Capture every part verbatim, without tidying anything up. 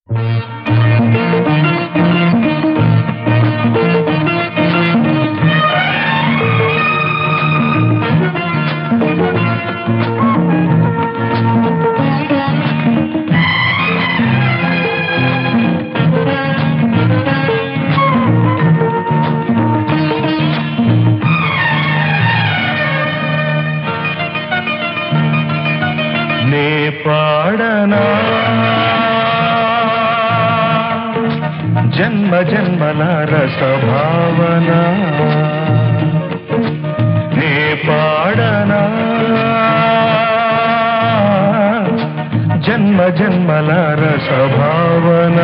పాడనా జన్మ జన్మల రసభావన నే పాడనా జన్మ జన్మల రసభావన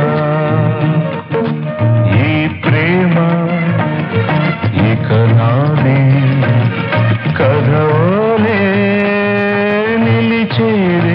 ఈ ప్రేమ ఇక నాది కథోలే నిలిచేరే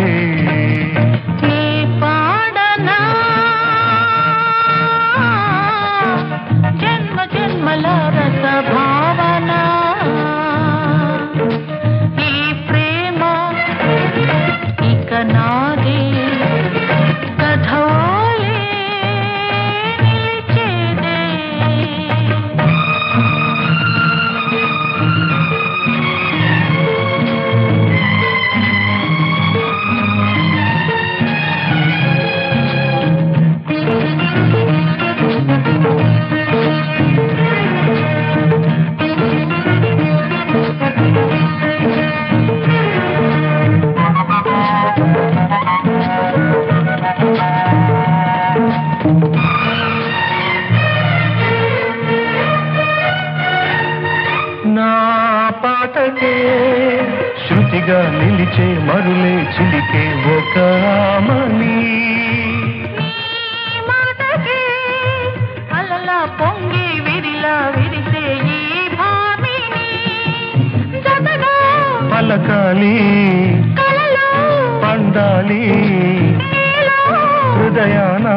శృతిగా నిలిచే మరులే చిలికే ఒక మణి అలలా పొంగి విరిలా విరిసే ఈ భామిని పలకాలి కలలో పండాలి హృదయాన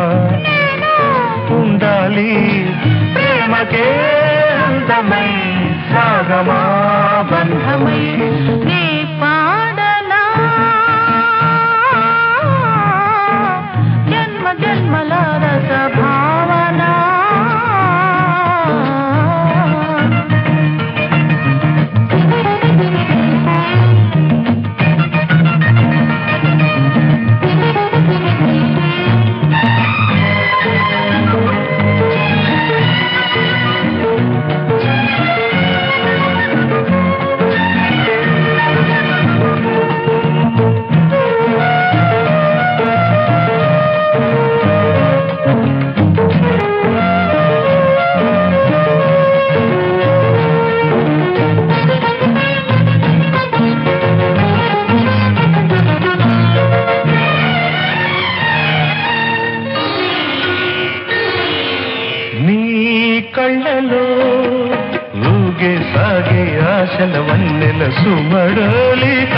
ఉండాలి ప్రేమకే అందమై సాగమా బంధమై నీ పాడనా జన్మ జన్మల రస భావన కళ్ళలో ఊగే సాగే ఆశల వన్నెల సుమడలిక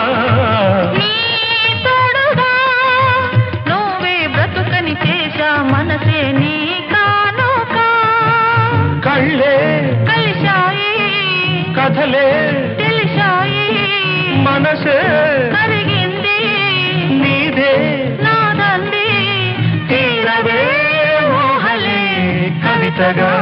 నువ్వే బ్రతుకని చేశా మనసే నీ కానుక కళ్ళే కలిశాయి కథలే తెలిశాయి మనసే కరిగింది నీదే నాదంది తీరవే మోహలే కవితగా